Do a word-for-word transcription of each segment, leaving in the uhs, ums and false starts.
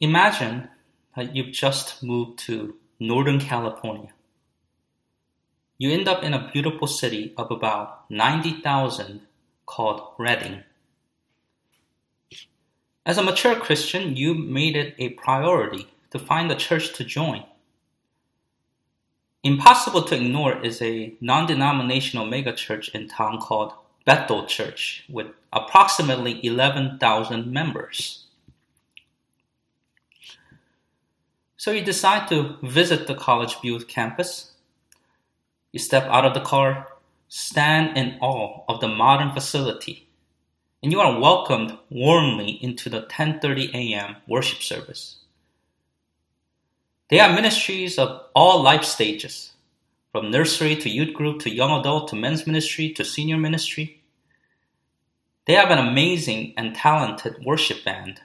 Imagine that you've just moved to Northern California. You end up in a beautiful city of about ninety thousand called Redding. As a mature Christian, you made it a priority to find a church to join. Impossible to ignore is a non-denominational megachurch in town called Bethel Church with approximately eleven thousand members. So you decide to visit the College View campus. You step out of the car, stand in awe of the modern facility, and you are welcomed warmly into the ten thirty a.m. worship service. They have ministries of all life stages, from nursery to youth group to young adult to men's ministry to senior ministry. They have an amazing and talented worship band.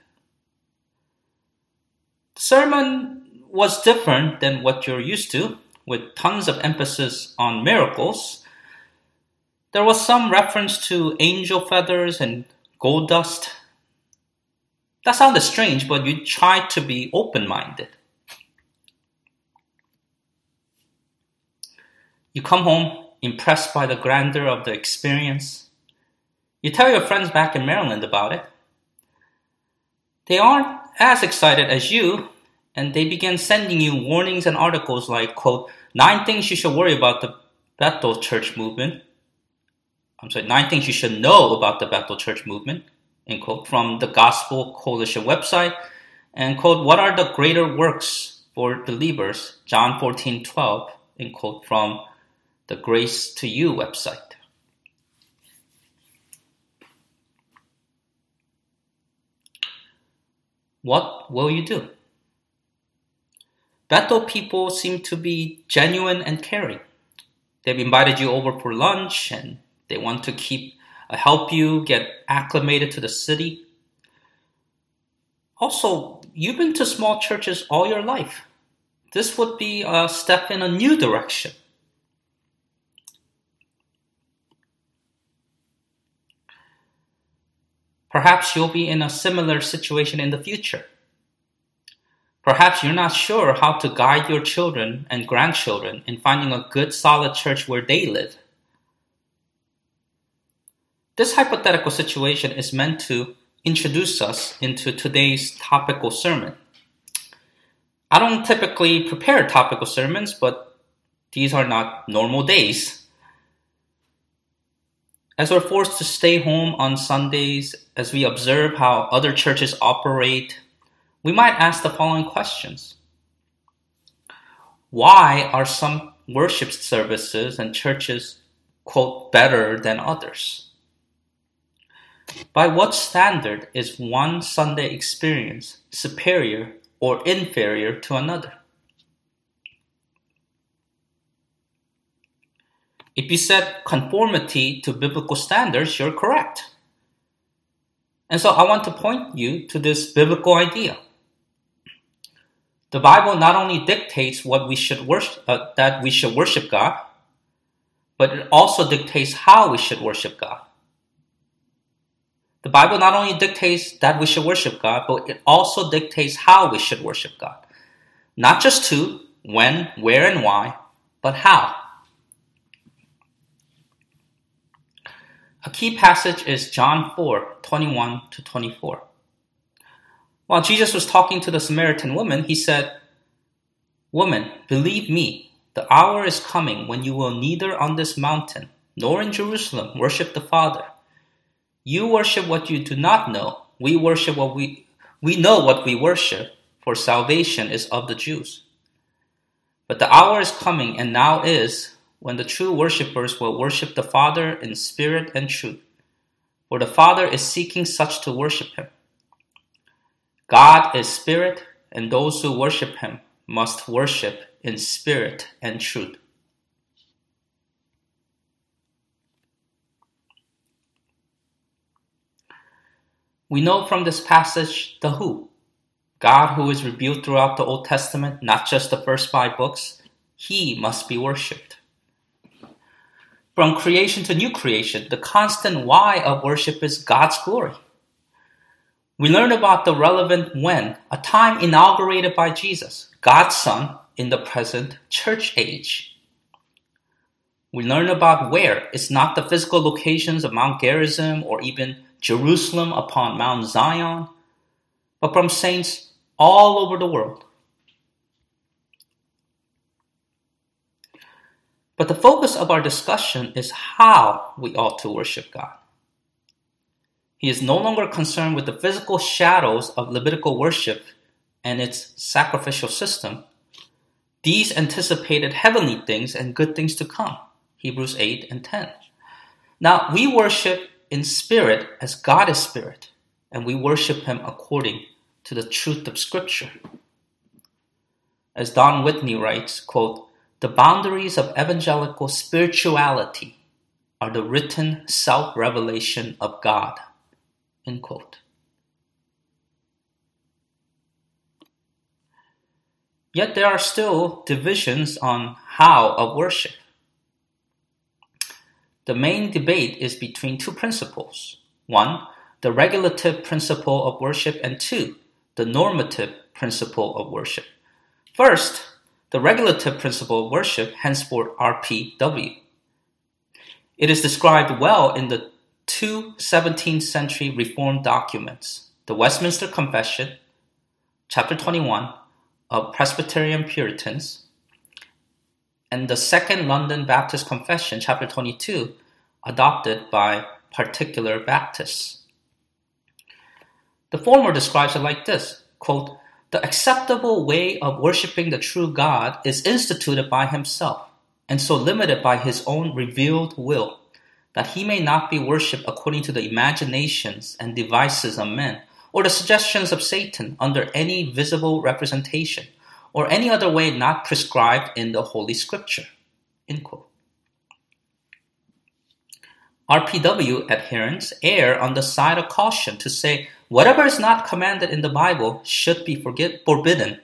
The sermon was different than what you're used to, with tons of emphasis on miracles. There was some reference to angel feathers and gold dust. That sounded strange, but you tried to be open-minded. You come home impressed by the grandeur of the experience. You tell your friends back in Maryland about it. They aren't as excited as you, and they begin sending you warnings and articles like, quote, nine things you should worry about the Bethel Church movement. I'm sorry, nine things you should know about the Bethel Church movement, end quote, from the Gospel Coalition website, and quote, what are the greater works for believers, John fourteen twelve, end quote, from the Grace to You website. What will you do? Bethel people seem to be genuine and caring. They've invited you over for lunch and they want to keep uh, help you get acclimated to the city. Also, you've been to small churches all your life. This would be a step in a new direction. Perhaps you'll be in a similar situation in the future. Perhaps you're not sure how to guide your children and grandchildren in finding a good, solid church where they live. This hypothetical situation is meant to introduce us into today's topical sermon. I don't typically prepare topical sermons, but these are not normal days. As we're forced to stay home on Sundays, as we observe how other churches operate, we might ask the following questions. Why are some worship services and churches, quote, better than others? By what standard is one Sunday experience superior or inferior to another? If you said conformity to biblical standards, you're correct. And so I want to point you to this biblical idea. The Bible not only dictates what we should worship, uh, that we should worship God, but it also dictates how we should worship God. The Bible not only dictates that we should worship God, but it also dictates how we should worship God. Not just who, when, where, and why, but how. A key passage is John four, twenty-one to twenty-four. While Jesus was talking to the Samaritan woman, he said, "Woman, believe me, the hour is coming when you will neither on this mountain nor in Jerusalem worship the Father. You worship what you do not know. We worship what we we know what we worship, for salvation is of the Jews. But the hour is coming, and now is, when the true worshippers will worship the Father in spirit and truth. For the Father is seeking such to worship him. God is spirit, and those who worship him must worship in spirit and truth." We know from this passage the who. God, who is revealed throughout the Old Testament, not just the first five books, he must be worshipped. From creation to new creation, the constant why of worship is God's glory. We learn about the relevant when, a time inaugurated by Jesus, God's Son, in the present church age. We learn about where. It's not the physical locations of Mount Gerizim or even Jerusalem upon Mount Zion, but from saints all over the world. But the focus of our discussion is how we ought to worship God. He is no longer concerned with the physical shadows of Levitical worship and its sacrificial system. These anticipated heavenly things and good things to come. Hebrews eight and ten. Now, we worship in spirit as God is spirit, and we worship him according to the truth of Scripture. As Don Whitney writes, quote, "The boundaries of evangelical spirituality are the written self-revelation of God." End quote. Yet there are still divisions on how of worship. The main debate is between two principles. One, the regulative principle of worship, and two, the normative principle of worship. First, the regulative principle of worship, henceforth R P W. It is described well in the two seventeenth century Reformed documents, the Westminster Confession, chapter twenty-one, of Presbyterian Puritans, and the Second London Baptist Confession, chapter twenty-two, adopted by Particular Baptists. The former describes it like this, quote, "The acceptable way of worshiping the true God is instituted by himself, and so limited by his own revealed will, that he may not be worshipped according to the imaginations and devices of men, or the suggestions of Satan under any visible representation, or any other way not prescribed in the Holy Scripture." End quote. R P W adherents err on the side of caution to say whatever is not commanded in the Bible should be forget, forbidden.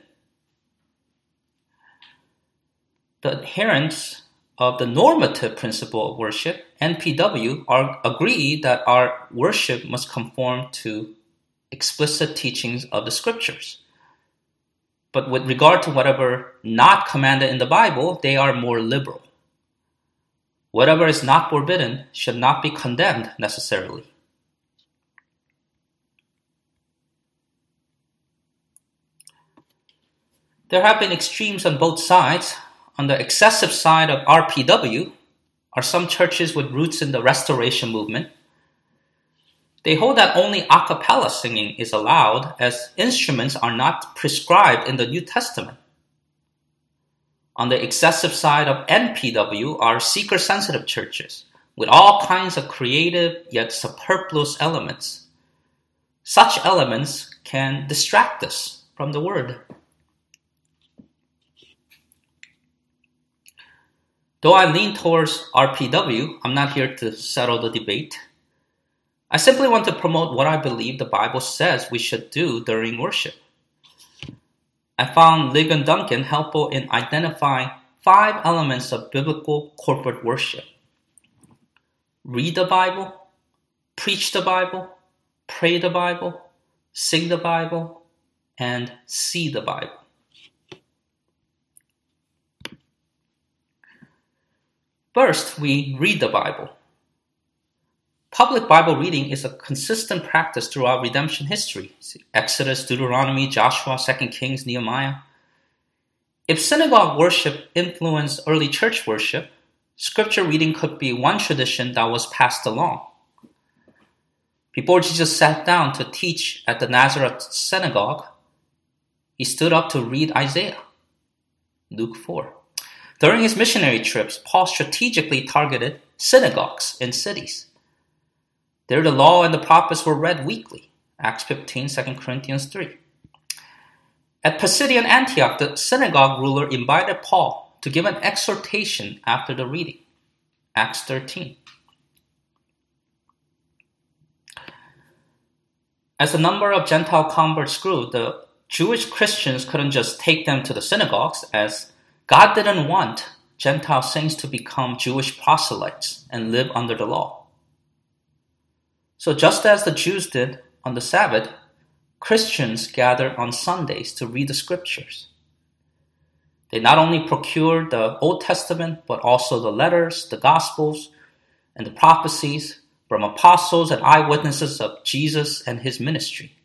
The adherents of the normative principle of worship, N P W, are, agree that our worship must conform to explicit teachings of the Scriptures. But with regard to whatever not commanded in the Bible, they are more liberal. Whatever is not forbidden should not be condemned necessarily. There have been extremes on both sides. On the excessive side of R P W are some churches with roots in the Restoration movement. They hold that only a cappella singing is allowed, as instruments are not prescribed in the New Testament. On the excessive side of N P W are seeker-sensitive churches with all kinds of creative yet superfluous elements. Such elements can distract us from the Word. Though I lean towards R P W, I'm not here to settle the debate. I simply want to promote what I believe the Bible says we should do during worship. I found Ligon Duncan helpful in identifying five elements of biblical corporate worship. Read the Bible, preach the Bible, pray the Bible, sing the Bible, and see the Bible. First, we read the Bible. Public Bible reading is a consistent practice throughout redemption history. Exodus, Deuteronomy, Joshua, Second Kings, Nehemiah. If synagogue worship influenced early church worship, scripture reading could be one tradition that was passed along. Before Jesus sat down to teach at the Nazareth synagogue, he stood up to read Isaiah, Luke four. During his missionary trips, Paul strategically targeted synagogues in cities. There the law and the prophets were read weekly, Acts fifteen, Second Corinthians three. At Pisidian Antioch, the synagogue ruler invited Paul to give an exhortation after the reading, Acts thirteen. As the number of Gentile converts grew, the Jewish Christians couldn't just take them to the synagogues, as God didn't want Gentile saints to become Jewish proselytes and live under the law. So just as the Jews did on the Sabbath, Christians gathered on Sundays to read the scriptures. They not only procured the Old Testament, but also the letters, the Gospels, and the prophecies from apostles and eyewitnesses of Jesus and his ministry.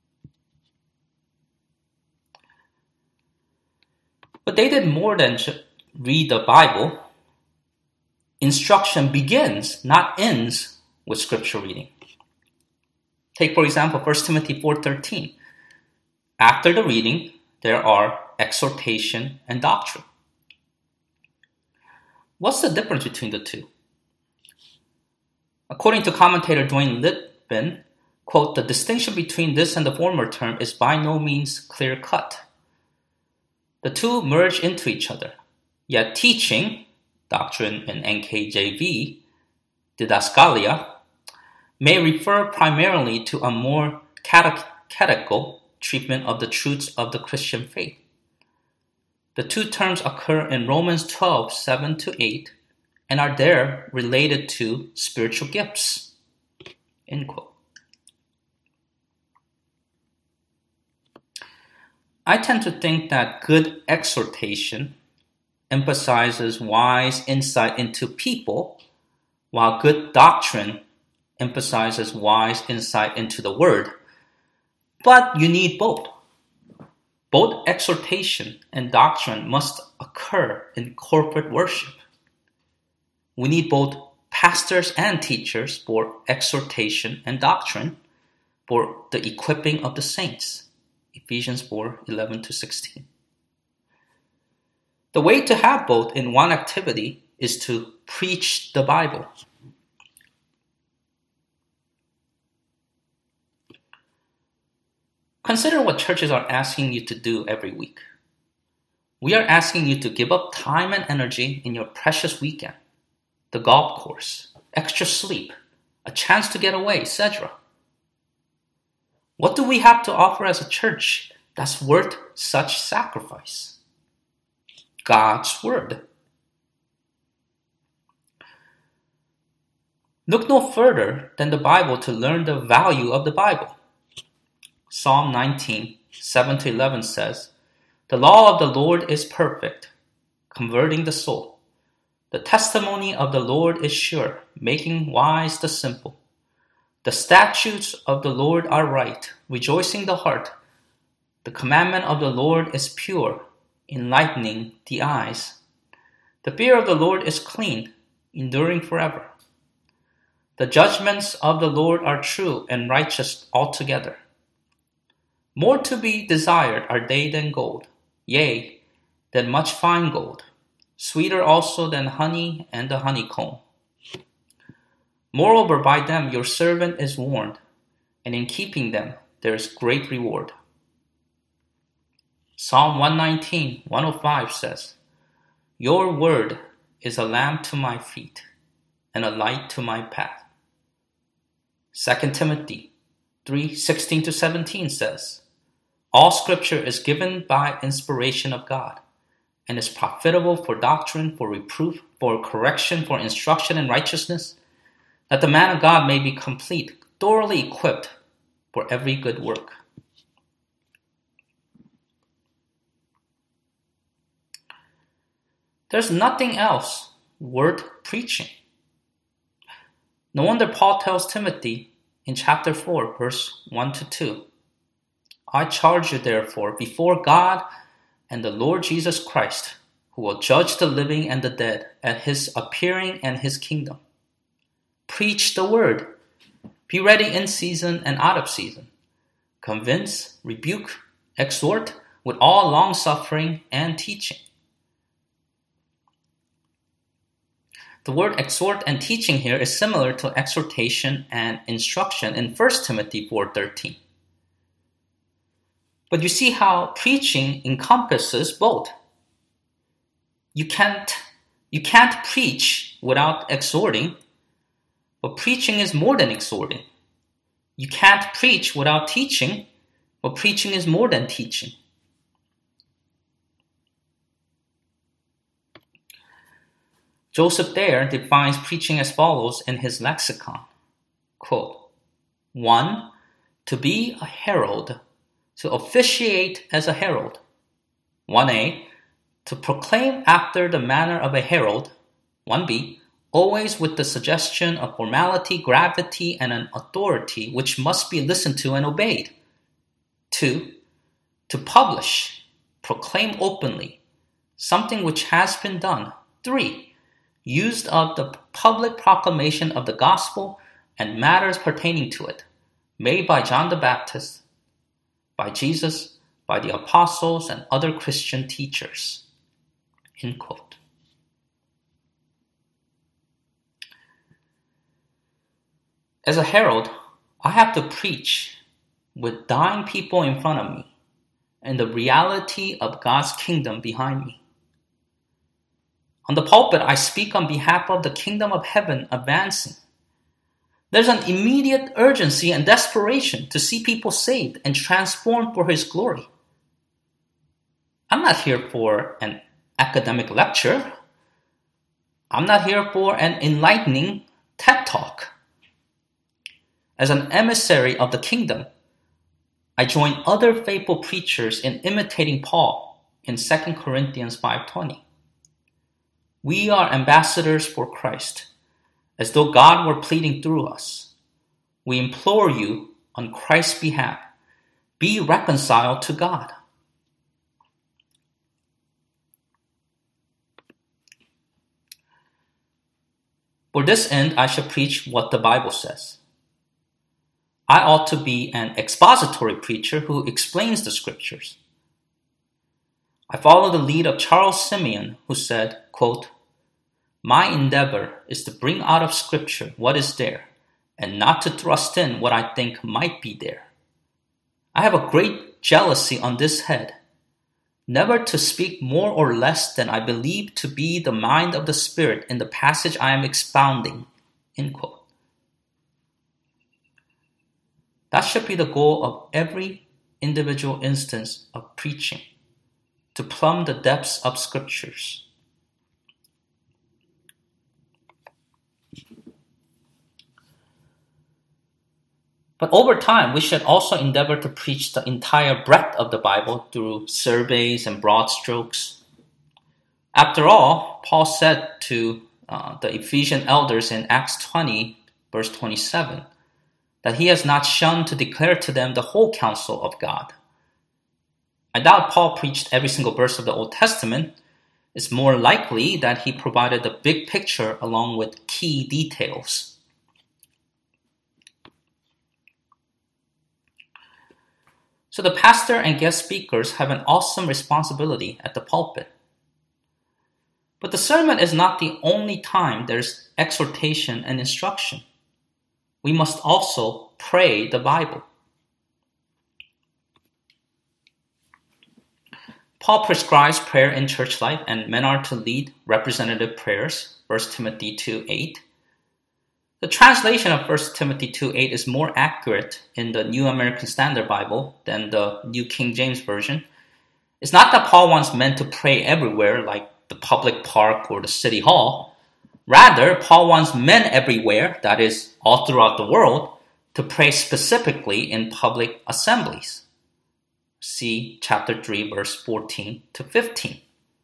But they did more than just read the Bible. Instruction begins, not ends, with scripture reading. Take, for example, First Timothy four thirteen. After the reading, there are exhortation and doctrine. What's the difference between the two? According to commentator Dwayne Lippin, quote, the distinction between this and the former term is by no means clear-cut. The two merge into each other, yet teaching, doctrine in N K J V, didaskalia, may refer primarily to a more catechetical treatment of the truths of the Christian faith. The two terms occur in Romans twelve, seven to eight, and are there related to spiritual gifts. End quote. I tend to think that good exhortation emphasizes wise insight into people, while good doctrine emphasizes wise insight into the Word. But you need both. Both exhortation and doctrine must occur in corporate worship. We need both pastors and teachers for exhortation and doctrine, for the equipping of the saints. Ephesians four, eleven to sixteen. The way to have both in one activity is to preach the Bible. Consider what churches are asking you to do every week. We are asking you to give up time and energy in your precious weekend, the golf course, extra sleep, a chance to get away, et cetera. What do we have to offer as a church that's worth such sacrifice? God's Word. Look no further than the Bible to learn the value of the Bible. Psalm nineteen, seven to eleven says, the law of the Lord is perfect, converting the soul. The testimony of the Lord is sure, making wise the simple. The statutes of the Lord are right, rejoicing the heart. The commandment of the Lord is pure, enlightening the eyes. The fear of the Lord is clean, enduring forever. The judgments of the Lord are true and righteous altogether. More to be desired are they than gold, yea, than much fine gold, sweeter also than honey and the honeycomb. Moreover, by them your servant is warned, and in keeping them there is great reward. Psalm one nineteen, one oh five says, your word is a lamp to my feet and a light to my path. Second Timothy three, sixteen to seventeen says, all scripture is given by inspiration of God and is profitable for doctrine, for reproof, for correction, for instruction in righteousness, that the man of God may be complete, thoroughly equipped for every good work. There's nothing else worth preaching. No wonder Paul tells Timothy in chapter four, verse one to two, I charge you therefore before God and the Lord Jesus Christ, who will judge the living and the dead at his appearing and his kingdom. Preach the word. Be ready in season and out of season. Convince, rebuke, exhort with all long-suffering and teaching. The word exhort and teaching here is similar to exhortation and instruction in First Timothy four thirteen. But you see how preaching encompasses both. You can't, you can't preach without exhorting, but preaching is more than exhorting. You can't preach without teaching, but preaching is more than teaching. Joseph Thayer defines preaching as follows in his lexicon. Quote, one, to be a herald to officiate as a herald. one A, to proclaim after the manner of a herald. one B, always with the suggestion of formality, gravity, and an authority which must be listened to and obeyed. two. To publish, proclaim openly, something which has been done. three. Used of the public proclamation of the gospel and matters pertaining to it, made by John the Baptist, by Jesus, by the apostles, and other Christian teachers. End quote. As a herald, I have to preach with dying people in front of me and the reality of God's kingdom behind me. On the pulpit, I speak on behalf of the kingdom of heaven advancing. There's an immediate urgency and desperation to see people saved and transformed for His glory. I'm not here for an academic lecture. I'm not here for an enlightening TED Talk. As an emissary of the kingdom, I join other faithful preachers in imitating Paul in Second Corinthians five twenty. We are ambassadors for Christ, as though God were pleading through us. We implore you on Christ's behalf, be reconciled to God. For this end, I shall preach what the Bible says. I ought to be an expository preacher who explains the scriptures. I follow the lead of Charles Simeon, who said, quote, "My endeavor is to bring out of scripture what is there, and not to thrust in what I think might be there. I have a great jealousy on this head, never to speak more or less than I believe to be the mind of the Spirit in the passage I am expounding." End quote. That should be the goal of every individual instance of preaching, to plumb the depths of scriptures. But over time, we should also endeavor to preach the entire breadth of the Bible through surveys and broad strokes. After all, Paul said to uh, the Ephesian elders in Acts twenty, verse twenty-seven, that he has not shunned to declare to them the whole counsel of God. I doubt Paul preached every single verse of the Old Testament. It's more likely that he provided the big picture along with key details. So the pastor and guest speakers have an awesome responsibility at the pulpit. But the sermon is not the only time there's exhortation and instruction. We must also pray the Bible. Paul prescribes prayer in church life, and men are to lead representative prayers, First Timothy two eight. The translation of First Timothy two eight is more accurate in the New American Standard Bible than the New King James Version. It's not that Paul wants men to pray everywhere, like the public park or the city hall. Rather, Paul wants men everywhere, that is, all throughout the world, to pray specifically in public assemblies. See chapter three, verse fourteen to fifteen.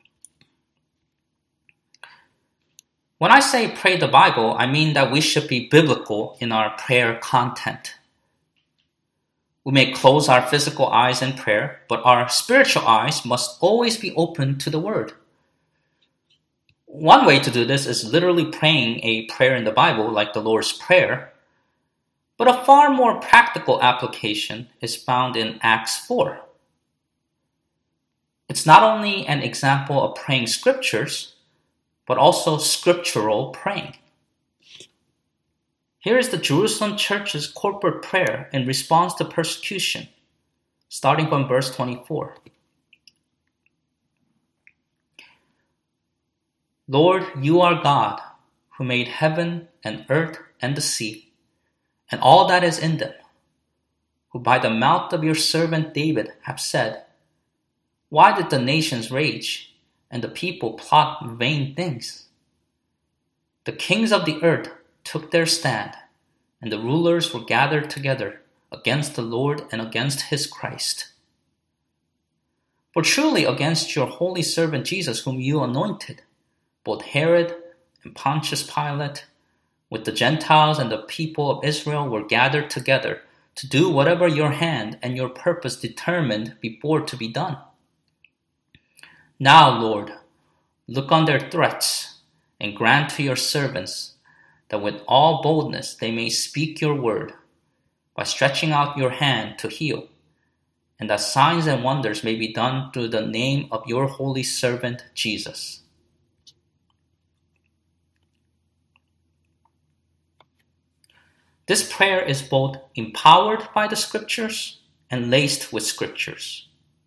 When I say pray the Bible, I mean that we should be biblical in our prayer content. We may close our physical eyes in prayer, but our spiritual eyes must always be open to the Word. One way to do this is literally praying a prayer in the Bible like the Lord's Prayer, but a far more practical application is found in Acts four. It's not only an example of praying scriptures, but also scriptural praying. Here is the Jerusalem church's corporate prayer in response to persecution, starting from verse twenty-four. Lord, you are God, who made heaven and earth and the sea, and all that is in them, who by the mouth of your servant David have said, why did the nations rage, and the people plot vain things? The kings of the earth took their stand, and the rulers were gathered together against the Lord and against his Christ. For truly against your holy servant Jesus, whom you anointed, both Herod and Pontius Pilate, with the Gentiles and the people of Israel, were gathered together to do whatever your hand and your purpose determined before to be done. Now, Lord, look on their threats and grant to your servants that with all boldness they may speak your word by stretching out your hand to heal, and that signs and wonders may be done through the name of your holy servant Jesus. This prayer is both empowered by the scriptures and laced with scriptures.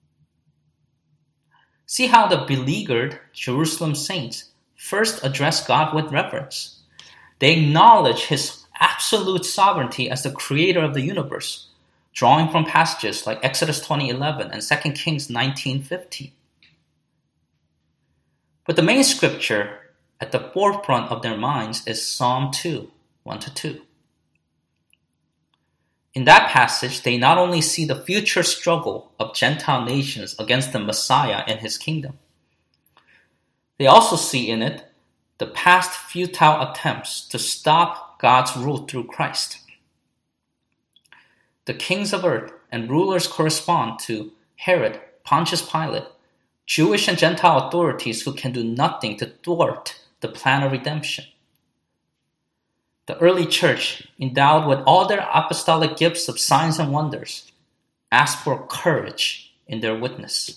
See how the beleaguered Jerusalem saints first address God with reverence. They acknowledge his absolute sovereignty as the creator of the universe, drawing from passages like Exodus twenty eleven and Second Kings nineteen fifteen. But the main scripture at the forefront of their minds is Psalm two, one to two. In that passage, they not only see the future struggle of Gentile nations against the Messiah and his kingdom, they also see in it the past futile attempts to stop God's rule through Christ. The kings of earth and rulers correspond to Herod, Pontius Pilate, Jewish and Gentile authorities who can do nothing to thwart the plan of redemption. The early church, endowed with all their apostolic gifts of signs and wonders, asked for courage in their witness.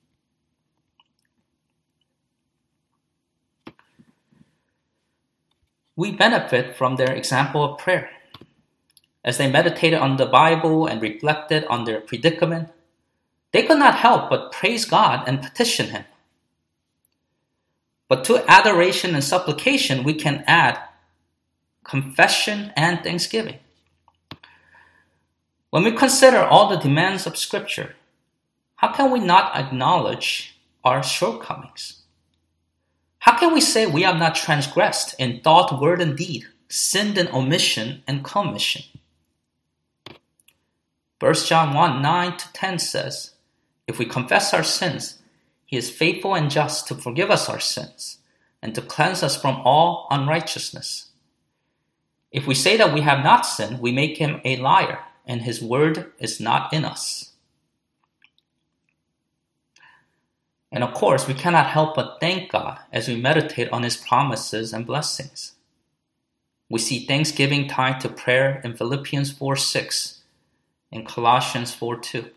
We benefit from their example of prayer. As they meditated on the Bible and reflected on their predicament, they could not help but praise God and petition him. But to adoration and supplication, we can add confession and thanksgiving. When we consider all the demands of Scripture, how can we not acknowledge our shortcomings? How can we say we have not transgressed in thought, word, and deed, sinned in omission and commission? First John one, nine to ten says, if we confess our sins, he is faithful and just to forgive us our sins and to cleanse us from all unrighteousness. If we say that we have not sinned, we make him a liar, and his word is not in us. And of course, we cannot help but thank God as we meditate on his promises and blessings. We see thanksgiving tied to prayer in Philippians four six and Colossians four two.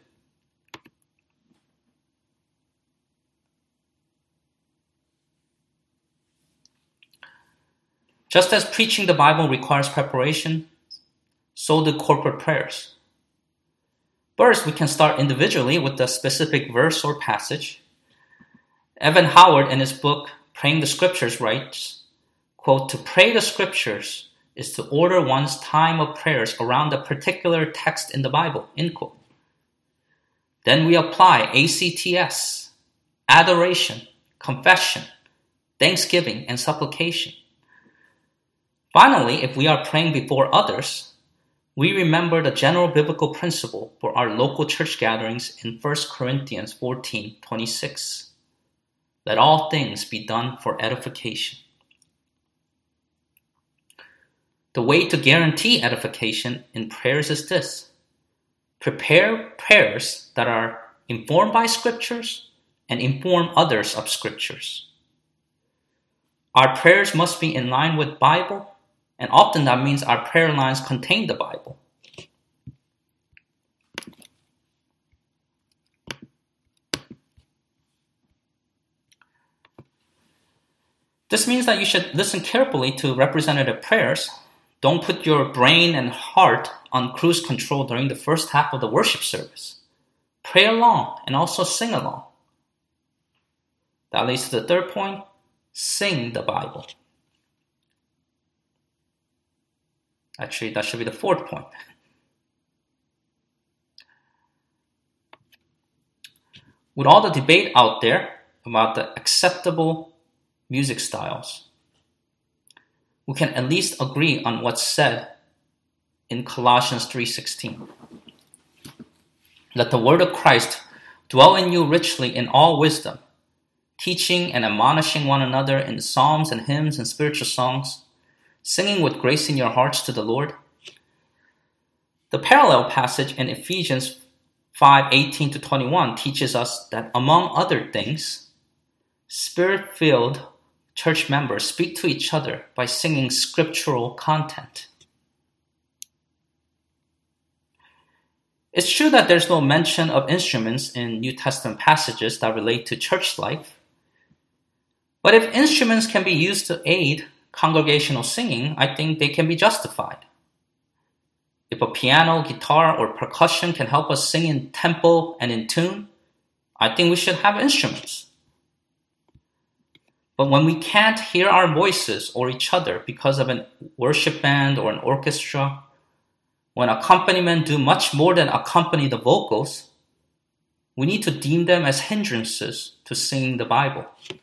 Just as preaching the Bible requires preparation, so do corporate prayers. First, we can start individually with a specific verse or passage. Evan Howard, in his book, Praying the Scriptures, writes, quote, to pray the Scriptures is to order one's time of prayers around a particular text in the Bible, end quote. Then we apply A C T S, adoration, confession, thanksgiving, and supplication. Finally, if we are praying before others, we remember the general biblical principle for our local church gatherings in First Corinthians fourteen twenty-six. Let all things be done for edification. The way to guarantee edification in prayers is this: prepare prayers that are informed by scriptures and inform others of scriptures. Our prayers must be in line with Bible, and often that means our prayer lines contain the Bible. This means that you should listen carefully to representative prayers. Don't put your brain and heart on cruise control during the first half of the worship service. Pray along and also sing along. That leads to the third point: sing the Bible. Actually, that should be the fourth point. With all the debate out there about the acceptable music styles, we can at least agree on what's said in Colossians three sixteen. Let the word of Christ dwell in you richly in all wisdom, teaching and admonishing one another in psalms and hymns and spiritual songs, singing with grace in your hearts to the Lord. The parallel passage in Ephesians five eighteen to twenty-one teaches us that, among other things, Spirit-filled church members speak to each other by singing scriptural content. It's true that there's no mention of instruments in New Testament passages that relate to church life. But if instruments can be used to aid congregational singing, I think they can be justified. If a piano, guitar, or percussion can help us sing in tempo and in tune, I think we should have instruments. But when we can't hear our voices or each other because of a worship band or an orchestra, when accompaniment do much more than accompany the vocals, we need to deem them as hindrances to singing the Bible.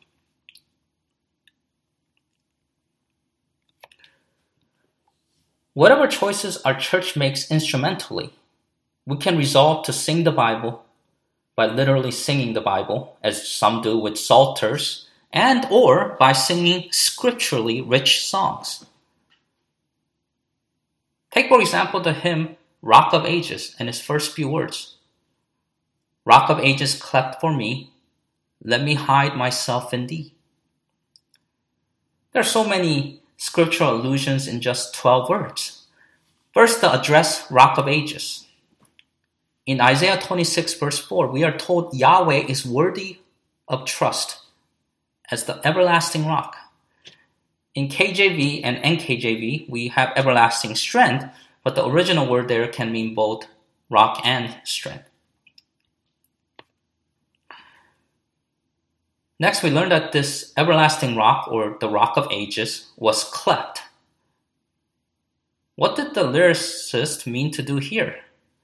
Whatever choices our church makes instrumentally, we can resolve to sing the Bible by literally singing the Bible, as some do with psalters, and or by singing scripturally rich songs. Take, for example, the hymn Rock of Ages and its first few words. Rock of Ages cleft for me, let me hide myself in thee. There are so many scriptural allusions in just twelve words. First, the address Rock of Ages. In Isaiah twenty-six verse four, we are told Yahweh is worthy of trust as the everlasting rock. In K J V and N K J V, we have everlasting strength, but the original word there can mean both rock and strength. Next, we learned that this everlasting rock, or the Rock of Ages, was cleft. What did the lyricist mean to do here?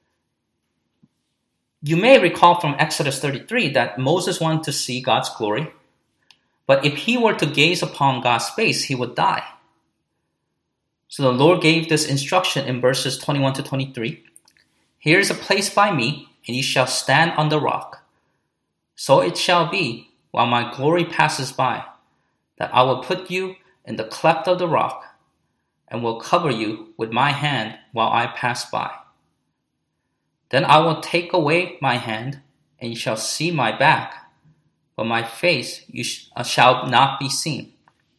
You may recall from Exodus thirty-three that Moses wanted to see God's glory, but if he were to gaze upon God's face, he would die. So the Lord gave this instruction in verses twenty-one to twenty-three. Here is a place by me, and ye shall stand on the rock. So it shall be, while my glory passes by, that I will put you in the cleft of the rock, and will cover you with my hand while I pass by. Then I will take away my hand, and you shall see my back, but my face you sh- shall not be seen.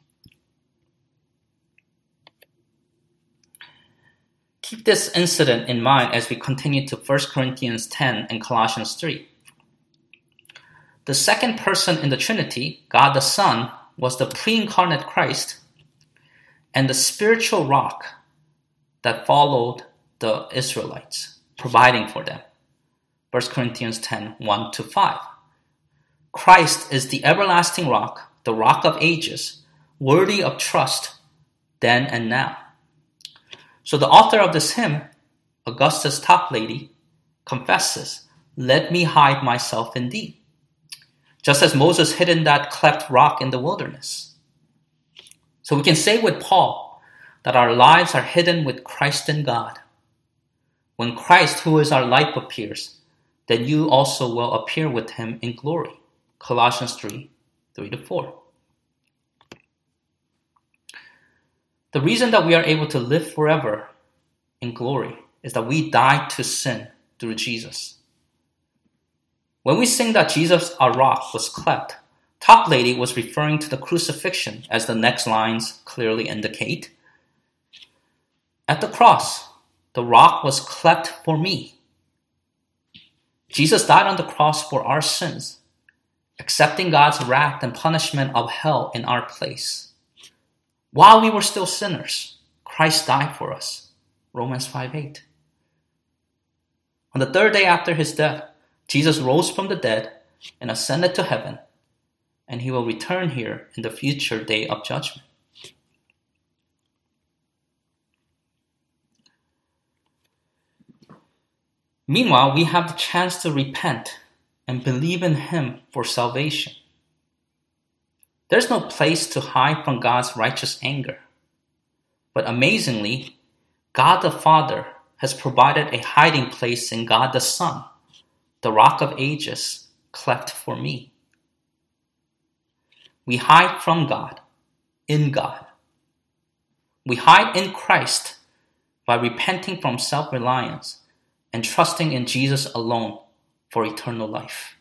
Keep this incident in mind as we continue to First Corinthians ten and Colossians three. The second person in the Trinity, God the Son, was the pre-incarnate Christ and the spiritual rock that followed the Israelites, providing for them. First Corinthians ten, one to five. Christ is the everlasting rock, the rock of ages, worthy of trust then and now. So the author of this hymn, Augustus Toplady, confesses, let me hide myself in thee, just as Moses hid in that cleft rock in the wilderness. So we can say with Paul that our lives are hidden with Christ in God. When Christ, who is our life, appears, then you also will appear with him in glory. Colossians three, three to four. The reason that we are able to live forever in glory is that we died to sin through Jesus. When we sing that Jesus, our rock, was cleft, Toplady was referring to the crucifixion, as the next lines clearly indicate. At the cross, the rock was cleft for me. Jesus died on the cross for our sins, accepting God's wrath and punishment of hell in our place. While we were still sinners, Christ died for us. Romans five eight. On the third day after his death, Jesus rose from the dead and ascended to heaven, and he will return here in the future day of judgment. Meanwhile, we have the chance to repent and believe in him for salvation. There's no place to hide from God's righteous anger. But amazingly, God the Father has provided a hiding place in God the Son, the Rock of Ages, cleft for me. We hide from God, in God. We hide in Christ by repenting from self-reliance and trusting in Jesus alone for eternal life.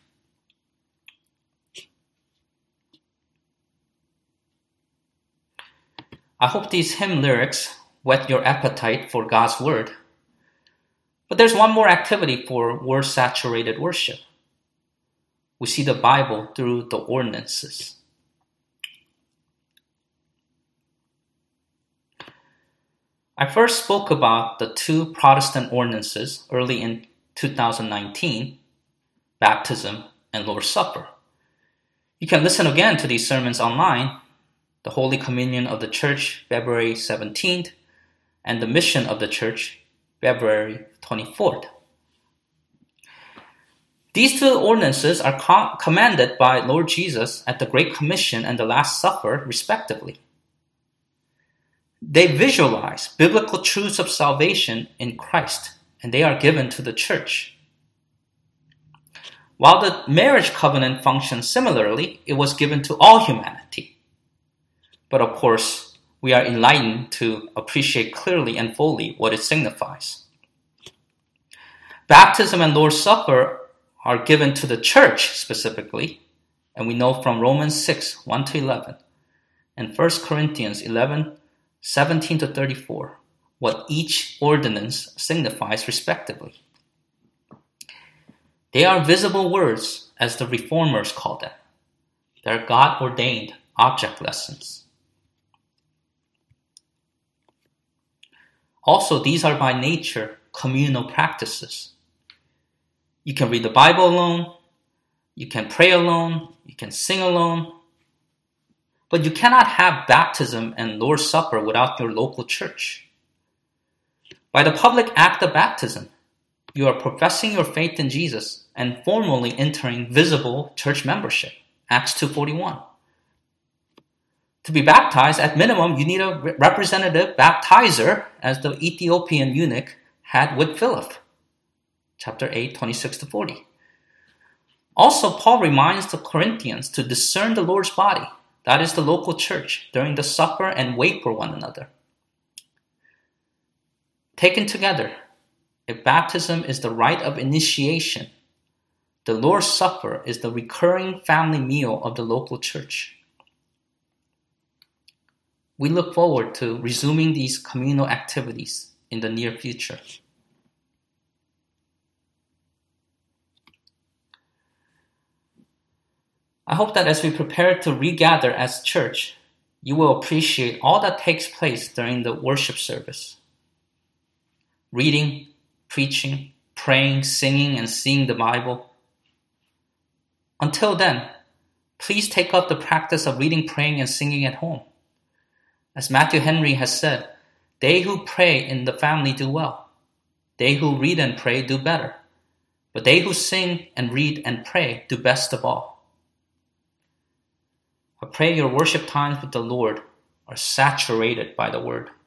I hope these hymn lyrics whet your appetite for God's word. But there's one more activity for word-saturated worship. We see the Bible through the ordinances. I first spoke about the two Protestant ordinances early in two thousand nineteen, baptism and Lord's Supper. You can listen again to these sermons online, the Holy Communion of the Church, February seventeenth, and the Mission of the Church, February twenty-fourth. These two ordinances are com- commanded by Lord Jesus at the Great Commission and the Last Supper, respectively. They visualize biblical truths of salvation in Christ, and they are given to the church. While the marriage covenant functions similarly, it was given to all humanity. But of course, we are enlightened to appreciate clearly and fully what it signifies. Baptism and Lord's Supper are given to the church specifically, and we know from Romans six, one to eleven, and First Corinthians eleven, seventeen to thirty-four, what each ordinance signifies respectively. They are visible words, as the Reformers call them. They're God-ordained object lessons. Also, these are by nature communal practices. You can read the Bible alone, you can pray alone, you can sing alone, but you cannot have baptism and Lord's Supper without your local church. By the public act of baptism, you are professing your faith in Jesus and formally entering visible church membership, Acts two forty-one. To be baptized, at minimum, you need a representative baptizer, as the Ethiopian eunuch had with Philip, chapter eight, twenty-six to forty. Also, Paul reminds the Corinthians to discern the Lord's body, that is the local church, during the supper and wait for one another. Taken together, if baptism is the rite of initiation, the Lord's Supper is the recurring family meal of the local church. We look forward to resuming these communal activities in the near future. I hope that as we prepare to regather as church, you will appreciate all that takes place during the worship service. Reading, preaching, praying, singing, and seeing the Bible. Until then, please take up the practice of reading, praying, and singing at home. As Matthew Henry has said, they who pray in the family do well. They who read and pray do better. But they who sing and read and pray do best of all. I pray your worship times with the Lord are saturated by the Word.